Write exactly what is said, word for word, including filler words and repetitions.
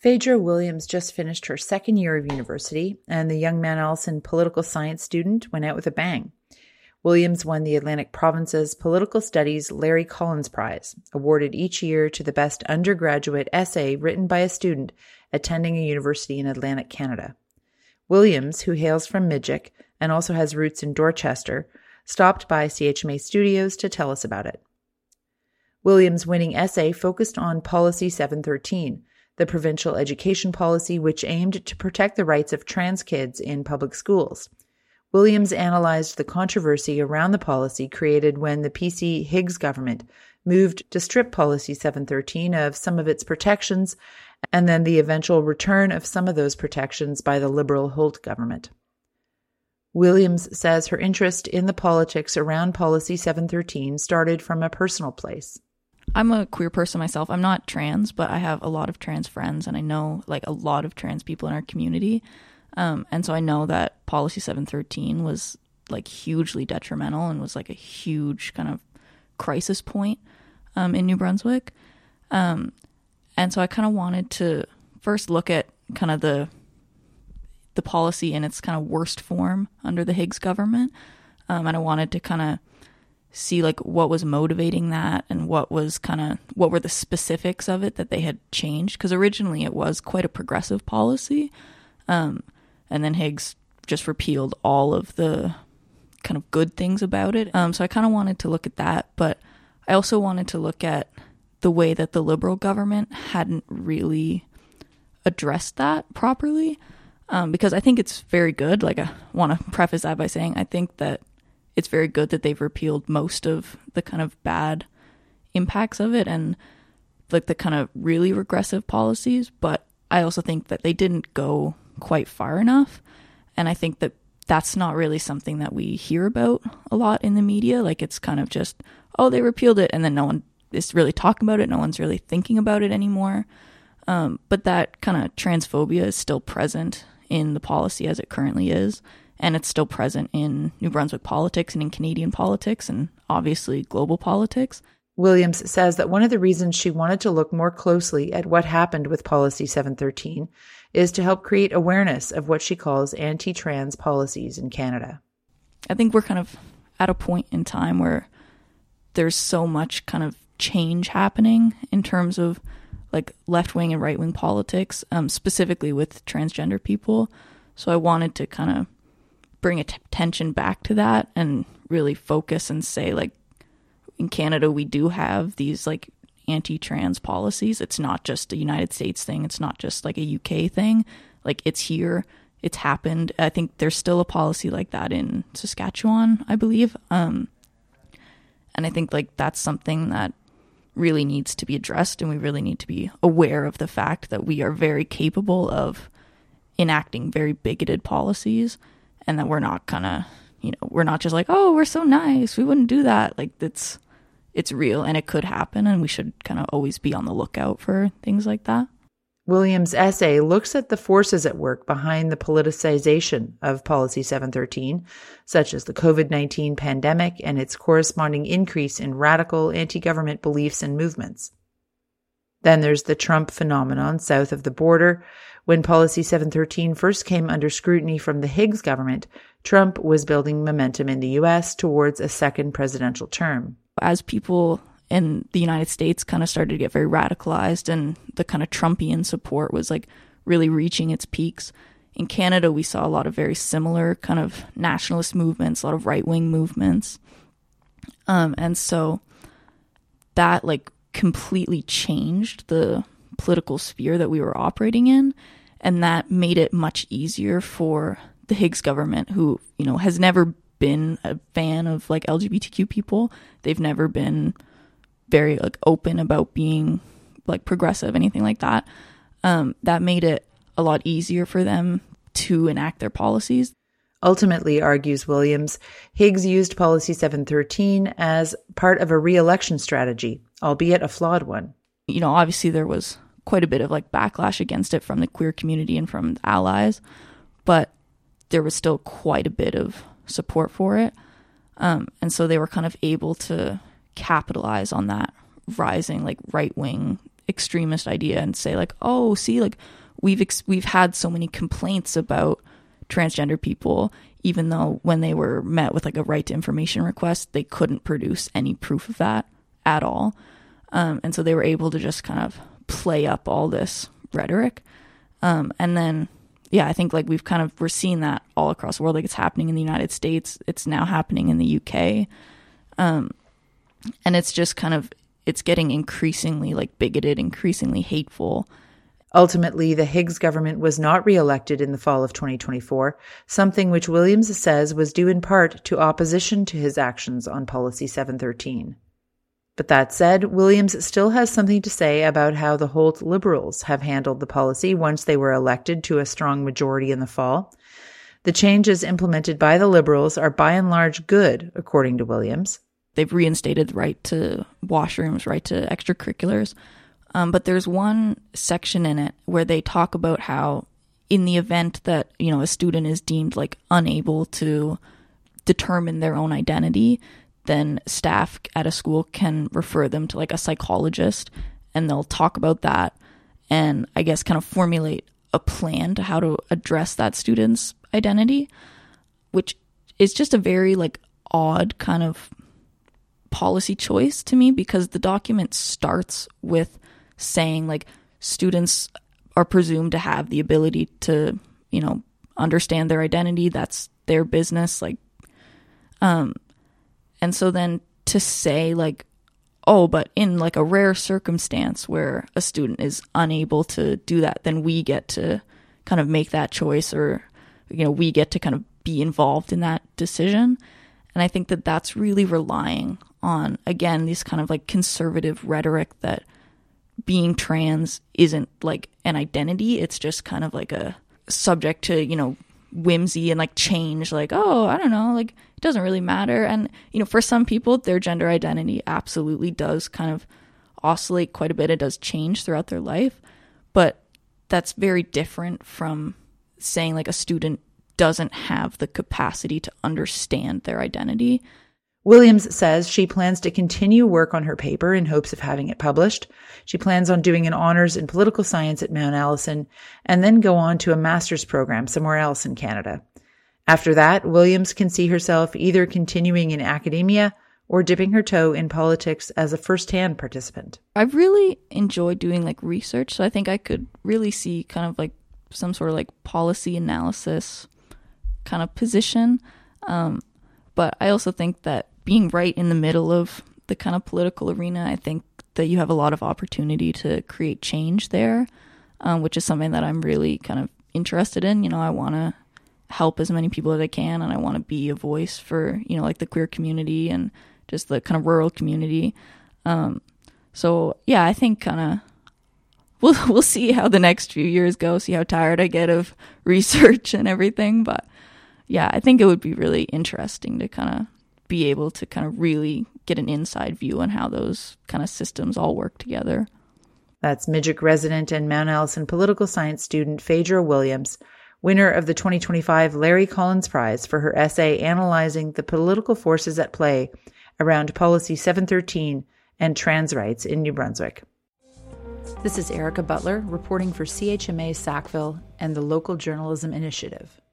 Phaedra Williams just finished her second year of university, and the Young Man Allison political science student went out with a bang. Williams won the Atlantic Province's Political Studies Larry Collins Prize, awarded each year to the best undergraduate essay written by a student attending a university in Atlantic Canada. Williams, who hails from Midgec and also has roots in Dorchester, stopped by C H M A Studios to tell us about it. Williams' winning essay focused on Policy seven thirteen, the provincial education policy which aimed to protect the rights of trans kids in public schools. Williams analyzed the controversy around the policy created when the P C Higgs government moved to strip Policy seven thirteen of some of its protections, and then the eventual return of some of those protections by the Liberal Holt government. Williams says her interest in the politics around Policy seven thirteen started from a personal place. I'm a queer person myself. I'm not trans, but I have a lot of trans friends, and I know like a lot of trans people in our community. Um, and so I know that Policy seven thirteen was like hugely detrimental and was like a huge kind of crisis point um, in New Brunswick. Um, and so I kind of wanted to first look at kind of the the policy in its kind of worst form under the Higgs government. Um, and I wanted to kind of see like what was motivating that and what was kind of, what were the specifics of it that they had changed. Because originally it was quite a progressive policy. Um, and then Higgs just repealed all of the kind of good things about it. Um, so I kind of wanted to look at that, but I also wanted to look at the way that the Liberal government hadn't really addressed that properly. Um, because I think it's very good. Like, I want to preface that by saying I think that it's very good that they've repealed most of the kind of bad impacts of it and like the kind of really regressive policies. But I also think that they didn't go quite far enough. And I think that that's not really something that we hear about a lot in the media. Like, it's kind of just, oh, they repealed it, and then no one is really talking about it. No one's really thinking about it anymore. Um, but that kind of transphobia is still present in the policy as it currently is, and it's still present in New Brunswick politics and in Canadian politics and obviously global politics. Williams says that one of the reasons she wanted to look more closely at what happened with Policy seven thirteen is to help create awareness of what she calls anti-trans policies in Canada. I think we're kind of at a point in time where there's so much kind of change happening in terms of like left-wing and right-wing politics, um, specifically with transgender people. So I wanted to kind of bring attention back to that and really focus and say, like, in Canada, we do have these like anti-trans policies. It's not just a United States thing. It's not just like a U K thing. Like, it's here. It's happened. I think there's still a policy like that in Saskatchewan, I believe. Um, and I think like that's something that really needs to be addressed, and we really need to be aware of the fact that we are very capable of enacting very bigoted policies, and that we're not kind of, you know, we're not just like, oh, we're so nice, we wouldn't do that. Like, it's it's real, and it could happen, and we should kind of always be on the lookout for things like that. Williams' essay looks at the forces at work behind the politicization of Policy seven thirteen, such as the covid nineteen pandemic and its corresponding increase in radical anti-government beliefs and movements. Then there's the Trump phenomenon south of the border. When Policy seven thirteen first came under scrutiny from the Higgs government, Trump was building momentum in the U S towards a second presidential term. As people in the United States kind of started to get very radicalized, and the kind of Trumpian support was like really reaching its peaks. In Canada, we saw a lot of very similar kind of nationalist movements, a lot of right-wing movements. Um, and so that like completely changed the political sphere that we were operating in. And that made it much easier for the Higgs government, who, you know, has never been a fan of like L G B T Q people. They've never been very like open about being like progressive, anything like that. Um, that made it a lot easier for them to enact their policies. Ultimately, argues Williams, Higgs used Policy seven thirteen as part of a re-election strategy, albeit a flawed one. You know, obviously there was quite a bit of like backlash against it from the queer community and from the allies, but there was still quite a bit of support for it. Um, and so they were kind of able to capitalize on that rising like right-wing extremist idea and say like, oh, see, like we've ex- we've had so many complaints about transgender people, even though when they were met with like a right to information request, they couldn't produce any proof of that at all. Um, and so they were able to just kind of play up all this rhetoric. Um, and then, yeah, I think like we've kind of, we're seeing that all across the world. Like it's happening in the United States. It's now happening in the U K. Um, and it's just kind of, it's getting increasingly like bigoted, increasingly hateful. Ultimately, the Higgs government was not re-elected in the fall of twenty twenty-four, something which Williams says was due in part to opposition to his actions on Policy seven thirteen. But that said, Williams still has something to say about how the Holt Liberals have handled the policy once they were elected to a strong majority in the fall. The changes implemented by the Liberals are by and large good, according to Williams. They've reinstated the right to washrooms, right to extracurriculars. Um, but there's one section in it where they talk about how in the event that, you know, a student is deemed like unable to determine their own identity, then staff at a school can refer them to like a psychologist, and they'll talk about that and I guess kind of formulate a plan to how to address that student's identity, which is just a very like odd kind of policy choice to me, because the document starts with saying like students are presumed to have the ability to, you know, understand their identity. That's their business. Like, um, and so then to say like, oh, but in like a rare circumstance where a student is unable to do that, then we get to kind of make that choice, or, you know, we get to kind of be involved in that decision. And I think that that's really relying on, again, these kind of like conservative rhetoric that being trans isn't like an identity. It's just kind of like a subject to, you know, whimsy and like change. Like, oh, I don't know, like it doesn't really matter. And, you know, for some people, their gender identity absolutely does kind of oscillate quite a bit. It does change throughout their life. But that's very different from saying like a student doesn't have the capacity to understand their identity. Williams says she plans to continue work on her paper in hopes of having it published. She plans on doing an honors in political science at Mount Allison and then go on to a master's program somewhere else in Canada. After that, Williams can see herself either continuing in academia or dipping her toe in politics as a first-hand participant. I've really enjoyed doing like research, so I think I could really see kind of like some sort of like policy analysis kind of position. Um, but I also think that being right in the middle of the kind of political arena, I think that you have a lot of opportunity to create change there, um, which is something that I'm really kind of interested in. You know, I want to help as many people as I can, and I want to be a voice for, you know, like the queer community and just the kind of rural community. Um, so yeah, I think kind of we'll we'll see how the next few years go, see how tired I get of research and everything. But yeah, I think it would be really interesting to kind of be able to kind of really get an inside view on how those kind of systems all work together. That's Midget resident and Mount Allison political science student Phaedra Williams, winner of the twenty twenty-five Larry Collins Prize for her essay analyzing the political forces at play around Policy seven thirteen and trans rights in New Brunswick. This is Erica Butler reporting for C H M A Sackville and the Local Journalism Initiative.